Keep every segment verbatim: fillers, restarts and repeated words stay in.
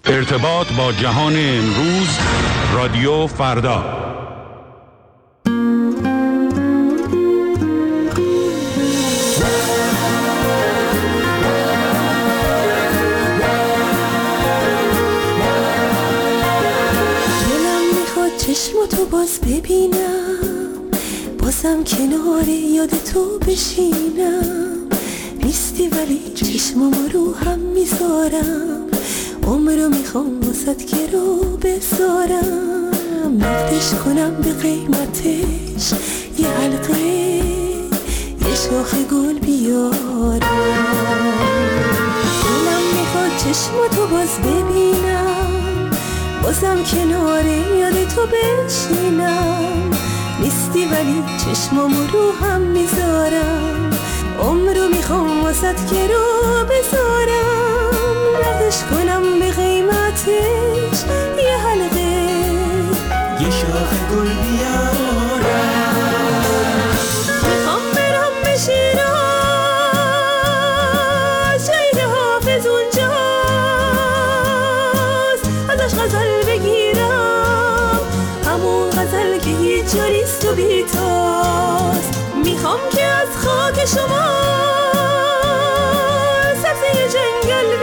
ارتباط با جهان امروز، رادیو فردا. دلم میخواد چشم تو باز ببینم، بازم کنار یاد تو بشینم. نیستی ولی چشمم رو هم میذارم، عمرو میخوام واسد که رو بذارم. نقدش کنم به قیمتش یه حلقه، یه شاخ گل بیارم. دلم میخواد چشم تو باز ببینم، بازم کنار یاد تو بشینم. نیستی ولی چشمم رو هم میذارم، عمرو میخوام واسد که رو بذارم. نقدش کنم به قیمتش یه حلقه، یه شاخ گل بیارم. میخوام برم به شیراز، شهید حافظ اونجاست، ازش غزل بگیرم، همون غزل که هیچ جاریست و بیتاست. میخوام که از خاک شما سبزه جنگل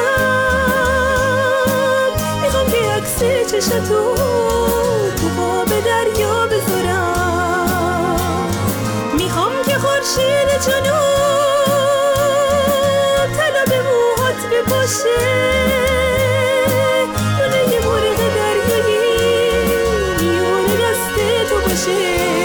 بیارم. میخوام که عکس چشتو تو خواب دریا بذارم. میخوام که خورشید جنوب طلا به موهات بپاشه، دونه یه مرغ دریایی میون دست تو باشه.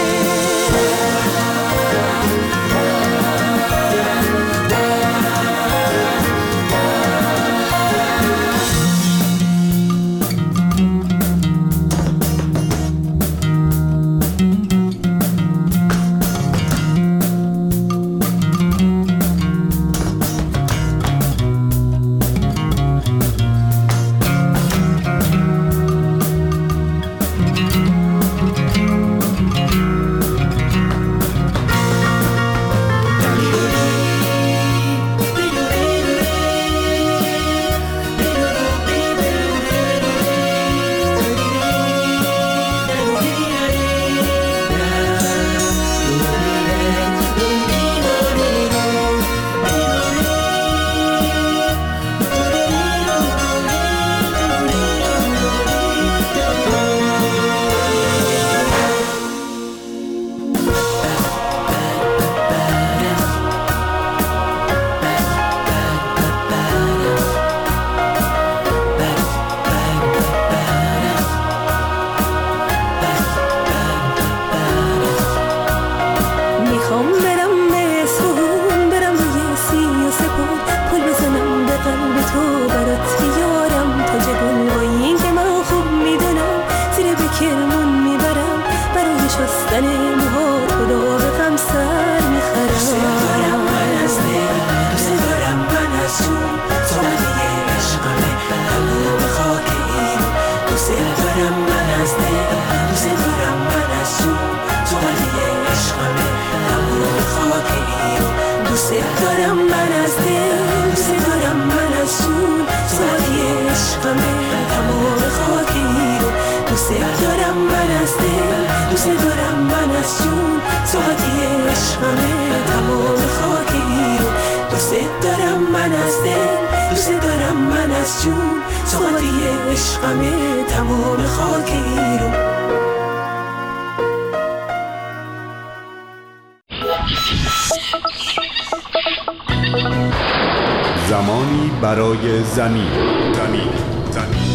زمانی برای زمین. زمین. زمین.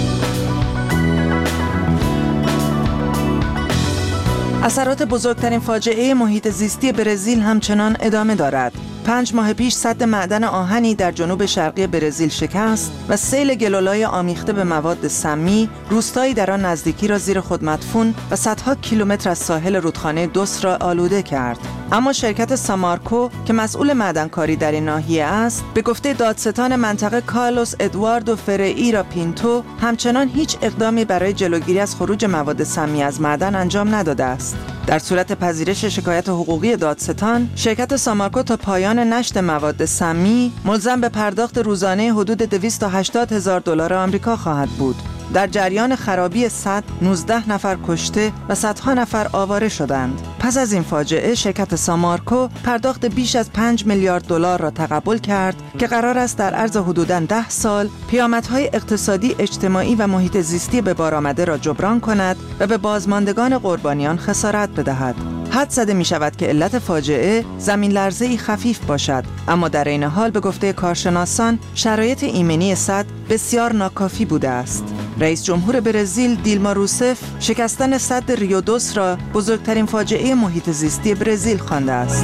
اثرات بزرگترین فاجعه محیط زیستی برزیل همچنان ادامه دارد. پنج ماه پیش سد معدن آهنی در جنوب شرقی برزیل شکست و سیل گلولای آمیخته به مواد سمی روستایی در آن نزدیکی را زیر خود مدفون و صدها کیلومتر از ساحل رودخانه دوس را آلوده کرد. اما شرکت سامارکو که مسئول معدنکاری در این ناحیه است، به گفته دادستان منطقه کارلوس ادواردو فرئیرا پینتو، همچنان هیچ اقدامی برای جلوگیری از خروج مواد سمی از معدن انجام نداده است. در صورت پذیرش شکایت حقوقی دادستان، شرکت سامارکو تا پایان نشت مواد سمی ملزم به پرداخت روزانه حدود دویست و هشتاد هزار دلار آمریکا خواهد بود. در جریان خرابی سد نوزده نفر کشته و صدها نفر آواره شدند. پس از این فاجعه شرکت سامارکو پرداخت بیش از پنج میلیارد دلار را تقبل کرد که قرار است در عرض حدوداً ده سال پیامدهای اقتصادی، اجتماعی و محیط زیستی به بار آمده را جبران کند و به بازماندگان قربانیان خسارت بدهد. حد زده می شود که علت فاجعه زمین لرزه‌ای خفیف باشد، اما در این حال به گفته کارشناسان شرایط ایمنی سد بسیار ناکافی بوده است. رئیس جمهور برزیل دیلما روسف شکستن سد ریو دوس را بزرگترین فاجعه محیط زیستی برزیل خوانده است.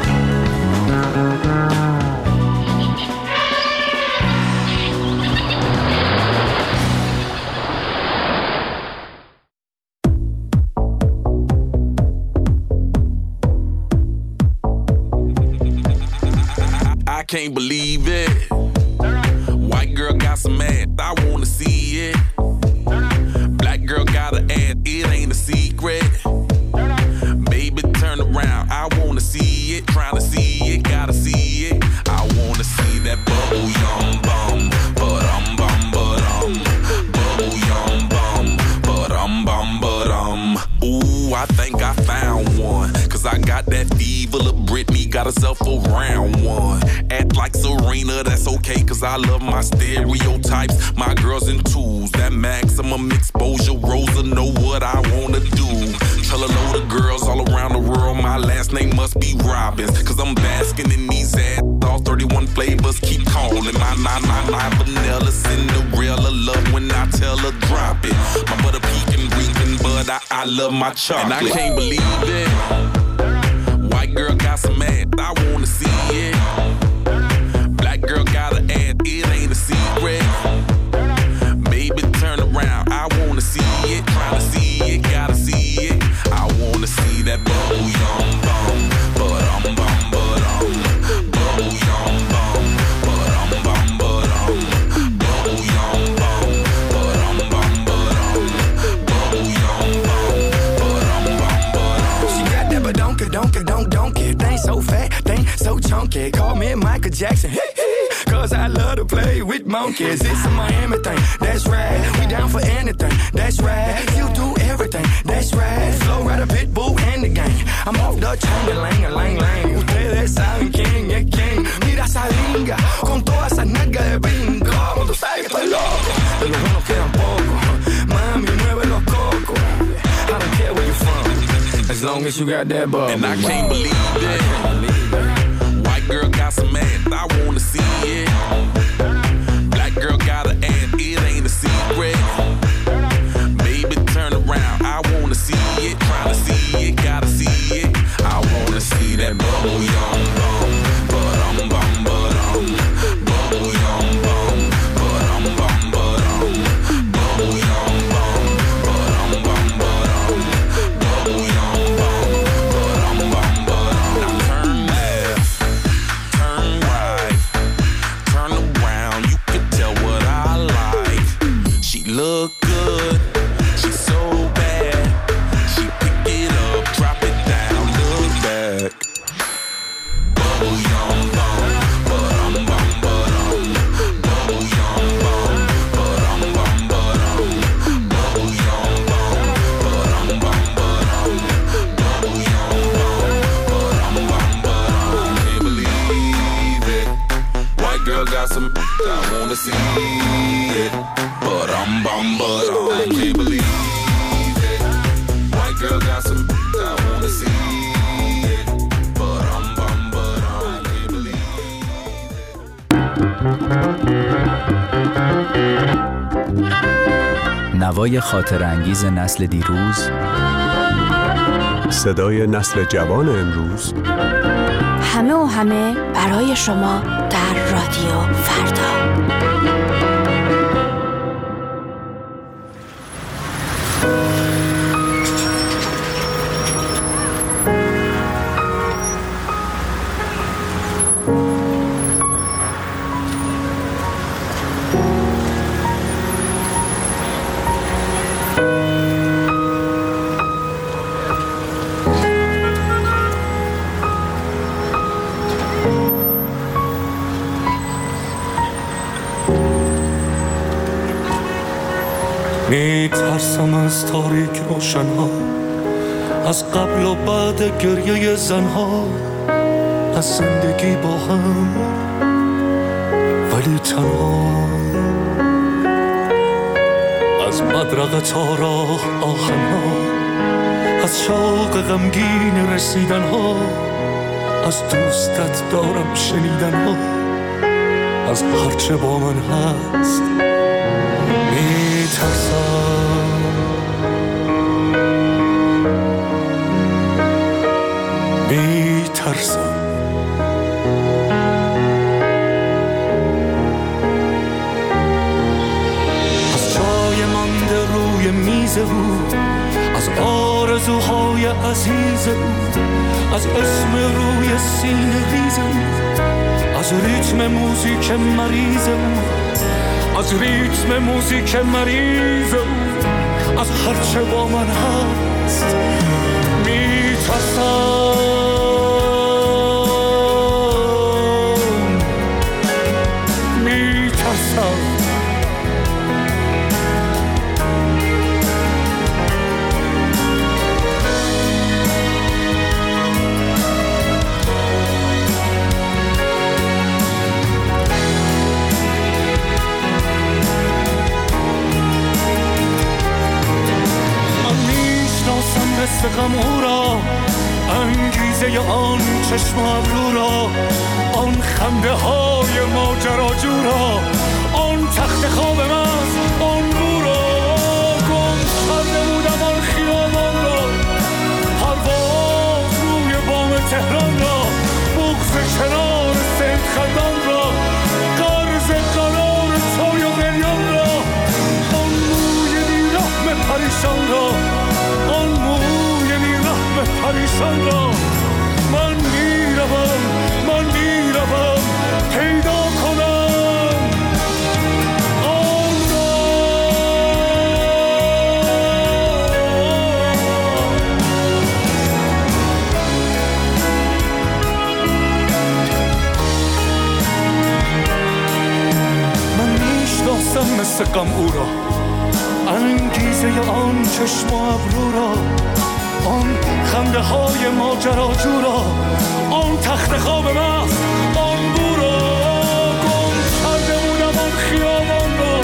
I can't believe it. White girl got some ass, I wanna see it. Black girl got an ass, it ain't a secret. Baby, turn around, I wanna see it. Trying to see it, gotta see it. I wanna see that bubble yum bum, but um bum but um, bubble yum bum, but um bum but um. Ooh, I think I found one, 'cause I got that fever. Lil' Britney got herself a round one. Act like Serena, that's okay, 'cause I love my stereotypes. My girls in twos, that maximum exposure. Rosa know what I wanna do. Tell a load of girls all around the world my last name must be Robbins, 'cause I'm basking in these ass. All thirty-one flavors keep calling my nine nine nine vanilla Cinderella. Love when I tell her drop it. My butter peeking, reeking, but I, I love my chocolate. And I can't believe it. White girl got some ass, I wanna see it. Black girl got an ass, it ain't a secret. Baby, turn around, I wanna see it. Trying to see it, gotta see it. I wanna see that bubble yum bum, but um bum but um, bubble yum bum, but um bum but um, bubble yum bum, but um bum but um, bubble yum bum, but um bum but um. She got that but don't don't don't don't it. Thing so fat, thing so chunky. Call me Michael Jackson. Cause I love to play with monkeys. It's a Miami thing, that's right. We down for anything, that's right. You do everything, that's right. Flow right a pit bull and the gang. I'm off the chain, the lang, a lang, lang. Ustedes saben quién es quién. Mira esa linga, con toda esa nalga de brinco. Tú sabes que estoy loco, de los buenos quedan pocos. Mami, mueve los cocos. I don't care where you're from, as long as you got that bubble. And I can't believe it. White girl got some ass, I wanna see it. Black girl got an ass, it ain't a secret. Baby, turn around, I wanna see it. Trying to see it, gotta see it. I wanna see that bubble yum bum, but um bum but um, bubble yum bum, but um bum but um, bubble yum bum, but um bum but um, bubble yum bum, but um bum but um. Now turn left, turn right, turn around, you can tell what I like. She look good, she's so bad. She pick it up, drop it down, look back. Bubble yum bum, but um bum but um, bubble yum bum, but um bum but um, bubble yum bum, but um bum but um, bubble yum bum, but um bum but um. Can't believe it. White girl got some, I wanna see it. But um bum but um. I can't believe it. White girl got some, I wanna see it. But um bum but um. I can't believe it. نوای خاطر انگیز نسل دیروز، صدای نسل جوان امروز، همه و همه برای شما در رادیو فردا. می ترسم از تاریک روشنها، از قبل و بعد گریه زنها، از زندگی با هم ولی تنها، از بدرقه تا راه آهنها، از شوق غمگین رسیدنها، از دوستت دارم شنیدنها، از هرچه با من هست می ترسم. می ترسم. از جای مانده روی میز او، از آرزوهای عزیز او، از اسم روی سینه ریز او، از ریتم موزیک مریض او، از ریتم موزیک مریض او، از هرچه با من هست می ترسم. می ترسم. مثل غم او را، انگیزه آن چشم ابرو را، آن خنده های ماجراجو را، آن تخت خواب مست آن بو را، گم کرده بودم آن خیابان را، پرواز روی بام تهران را، بغض کنار سید خندان را، قرض قرار چای و قلیان را، آن موی بیرحم پریشان را، آن موی بیرحم پریشان را. من میروم، من میروم پیدا کنم آن را. من میشناسم مثل غم او را، انگیزه آن چشم و ابرو را، آن خنده های ماجراجو را، آن تخت خواب مست آن بو را، گم کرده بودم آن خیابان را،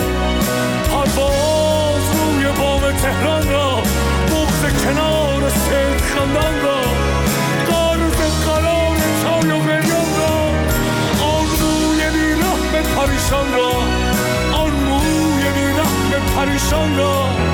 پرواز روی بام تهران را، بغض کنار سید خندان را، قرض قرار چای و قلیان را، آن موی بیرحم پریشان را، آن موی بیرحم پریشان را.